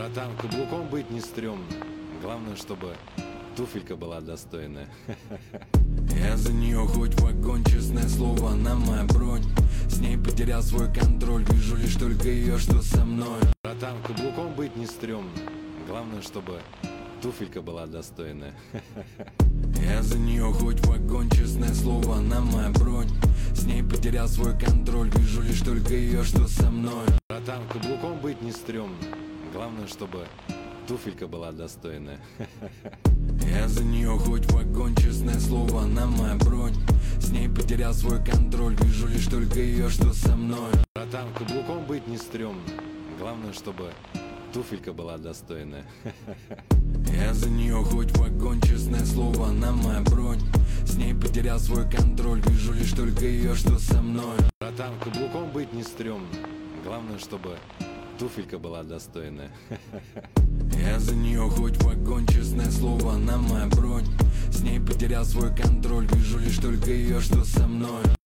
Братан, каблуком быть не стрёмно. Главное, чтобы туфелька была достойная. Я за нее хоть в огонь, честное слово, она моя бронь. С ней потерял свой контроль, вижу лишь только ее, что со мной. Братан, каблуком быть не стрёмно. Главное, чтобы туфелька была достойная. Я за нее хоть в огонь, честное слово, она моя бронь. С ней потерял свой контроль, вижу лишь только ее, что со мной. Братан, каблуком быть не стрёмно. Главное, чтобы туфелька была достойная. Я за нее хоть в огонь, честное слово, она моя бронь. С ней потерял свой контроль, вижу лишь только ее, что со мной. Братан, каблуком быть не стрёмно. Главное, чтобы туфелька была достойная. Я за нее хоть в огонь, честное слово, она моя бронь. С ней потерял свой контроль, вижу лишь только ее, что со мной. Братан, каблуком быть не стрёмно. Главное, чтобы туфелька была достойная. Я за нее хоть в огонь, честное слово, она моя бронь. С ней потерял свой контроль, вижу лишь только ее, что со мной.